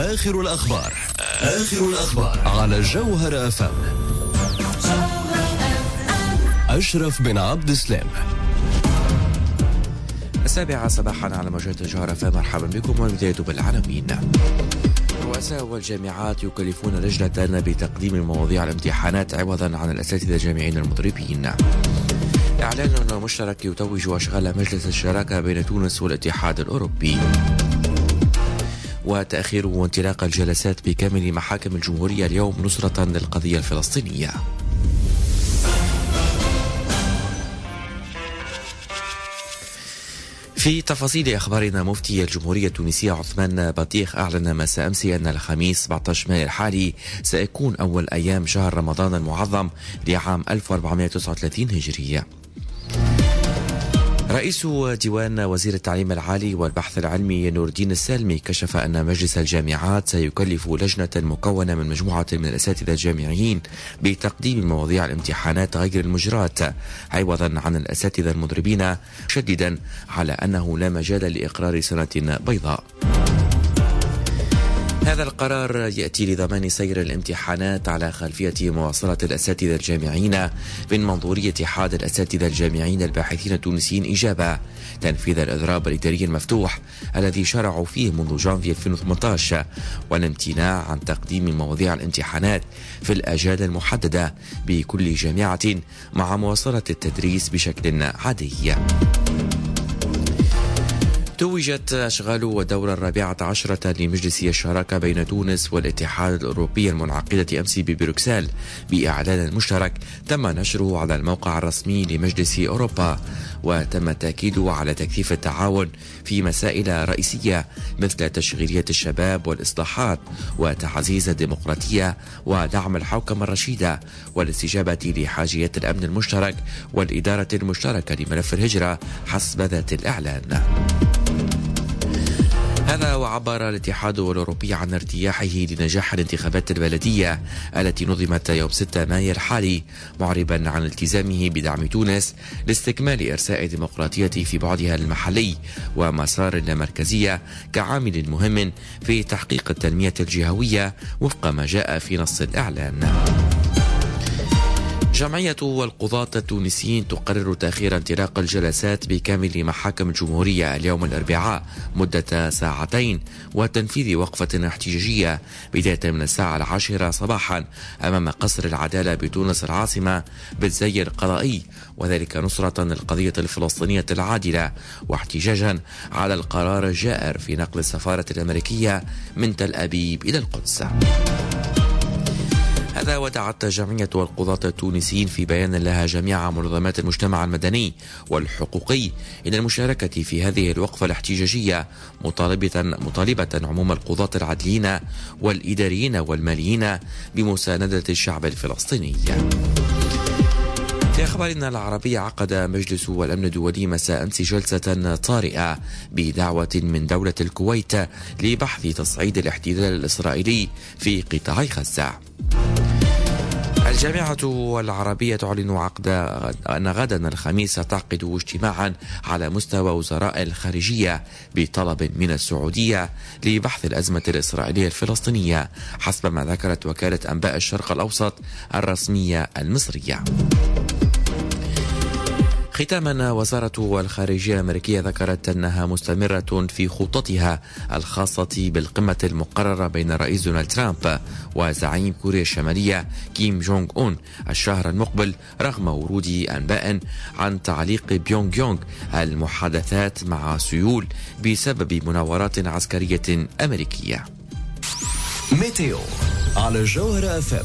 آخر الأخبار على جوهر FM. أشرف بن عبد السلام. 7 صباحا على موجات جوهر FM. مرحبا بكم والبداية بالعناوين. الرؤساء والجامعات يكلفون لجنة بتقديم مواضيع الامتحانات عوضا عن الأساتذة الجامعيين المضربين. إعلان مشترك يتوج أشغال مجلس الشراكة بين تونس والاتحاد الأوروبي. وتأخير وانطلاق الجلسات بكامل محاكم الجمهورية اليوم نصرة للقضية الفلسطينية. في تفاصيل أخبارنا، مفتي الجمهورية التونسية عثمان بطيخ أعلن مساء أمس أن الخميس 17 مايو الحالي سيكون أول أيام شهر رمضان المعظم لعام 1439 هجرية. رئيس ديوان وزير التعليم العالي والبحث العلمي نور الدين السالمي كشف أن مجلس الجامعات سيكلف لجنة مكونة من مجموعة من الأساتذة الجامعيين بتقديم مواضيع الامتحانات غير المجراة عوضا عن الأساتذة المضربين، مشددا على أنه لا مجال لإقرار سنة بيضاء. هذا القرار يأتي لضمان سير الامتحانات على خلفية مواصلة الأساتذة الجامعيين من منظورية اتحاد الأساتذة الجامعيين الباحثين التونسيين إجابة تنفيذ الإضراب الإداري المفتوح الذي شرعوا فيه منذ جانفي 2018 والامتناع عن تقديم مواضيع الامتحانات في الأجال المحددة بكل جامعة مع مواصلة التدريس بشكل عادي. توجت أشغال والدورة 14 لمجلس الشراكة بين تونس والاتحاد الأوروبي المنعقدة أمس ببروكسل بإعلان مشترك تم نشره على الموقع الرسمي لمجلس أوروبا، وتم التأكيد على تكثيف التعاون في مسائل رئيسية مثل تشغيلية الشباب والإصلاحات وتعزيز الديمقراطية ودعم الحوكمة الرشيدة والاستجابة لحاجيات الأمن المشترك والإدارة المشتركة لملف الهجرة حسب ذات الإعلان. هذا وعبر الاتحاد الأوروبي عن ارتياحه لنجاح الانتخابات البلدية التي نظمت يوم 6 مايو الحالي، معربا عن التزامه بدعم تونس لاستكمال إرساء الديمقراطية في بعدها المحلي ومسار اللامركزية كعامل مهم في تحقيق التنمية الجهوية وفق ما جاء في نص الإعلان. جمعية القضاة التونسيين تقرر تأخير انطلاق الجلسات بكامل محاكم الجمهورية اليوم الأربعاء مدة 2 ساعات وتنفيذ وقفة احتجاجية بداية من 10 صباحا أمام قصر العدالة بتونس العاصمة بالزي القضائي، وذلك نصرة للقضية الفلسطينية العادلة واحتجاجا على القرار الجائر في نقل السفارة الأمريكية من تل أبيب إلى القدس. هذا ودعت جمعية القضاة التونسيين في بيان لها جميع منظمات المجتمع المدني والحقوقي إلى المشاركة في هذه الوقفة الاحتجاجية، مطالبة عموم القضاة العادلين والإداريين والماليين بمساندة الشعب الفلسطيني. في أخبارنا العربية، عقد مجلس الأمن الدولي مساء أمس جلسة طارئة بدعوة من دولة الكويت لبحث تصعيد الاحتلال الإسرائيلي في قطاع غزة. الجامعة العربية تعلن أن غدا الخميس تعقد اجتماعا على مستوى وزراء الخارجية بطلب من السعودية لبحث الأزمة الإسرائيلية الفلسطينية حسب ما ذكرت وكالة أنباء الشرق الأوسط الرسمية المصرية. ختاما، وزارة الخارجية الأمريكية ذكرت أنها مستمرة في خطتها الخاصة بالقمة المقررة بين رئيس دونالد ترامب وزعيم كوريا الشمالية كيم جونغ أون الشهر المقبل، رغم ورود أنباء عن تعليق بيونغ يونغ المحادثات مع سيول بسبب مناورات عسكرية أمريكية. ميتيو على جوهر FM.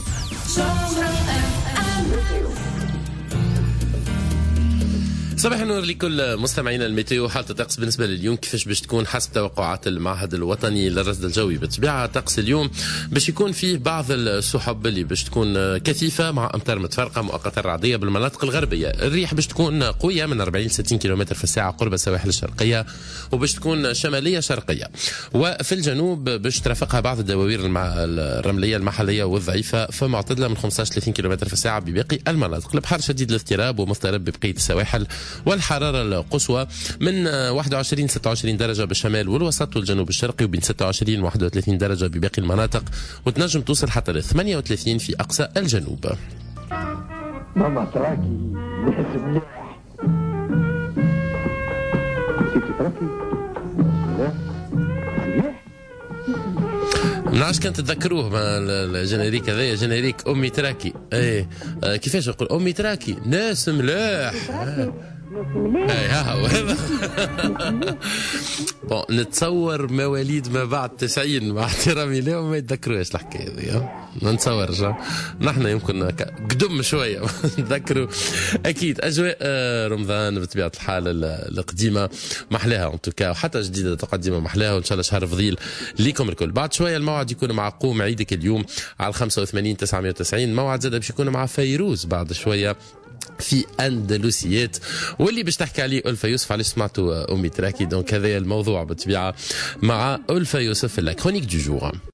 صباح النور لكل مستمعينا الميتيو. حالة الطقس بالنسبة لليوم كيفاش باش تكون حسب توقعات المعهد الوطني للرصد الجوي؟ بالطبيعة طقس اليوم باش يكون فيه بعض السحب اللي باش تكون كثيفة مع أمطار متفرقة مؤقتا رعدية بالمناطق الغربية. الريح باش تكون قوية من 40 ل 60 كيلومتر في الساعة قرب السواحل الشرقية، وباش تكون شمالية شرقية. وفي الجنوب باش ترافقها بعض الدواوير الرملية المحلية والضعيفة فمعتدلة من 15 ل 30 كيلومتر في الساعة بباقي المناطق. البحر شديد الاضطراب ومضطرب ببقية السواحل والحرارة القصوى من 21-26 درجة بالشمال والوسط والجنوب الشرقي، وبين 26-31 درجة بباقي المناطق، وتنجم توصل حتى ل 38 في أقصى الجنوب. ماما تراكي ناس مليح. نسيتي تراكي؟ لا مليح. منعرفش كان تتذكروه الجنريك هذايا، جنريك أمي تراكي. ايه كيفاش نقول أمي تراكي ناس ملاح. اي ها هو هذا. بون نتصور مواليد ما بعد 90 مع احترامي لهم ما يتذكروش الحكايه هذه، ما نتصورش. نحن يمكن قدم شويه نتذكروا اكيد اجواء رمضان بطبيعه الحال القديمه محلاها ان توكا، وحتى جديده تقدم محلاها، وان شاء الله شهر فضيل ليكم الكل. بعد شويه الموعد يكون مع قوم عيدك اليوم على 85-990. موعد زاد باش يكون مع فيروز بعد شويه في أندلسيات، واللي باش تحكي عليه ألفا يوسف. علاش سمعتوا أمي تراكي؟ دونك هذا الموضوع بالطبيعة مع ألفا يوسف في لا كرونيك دو جور.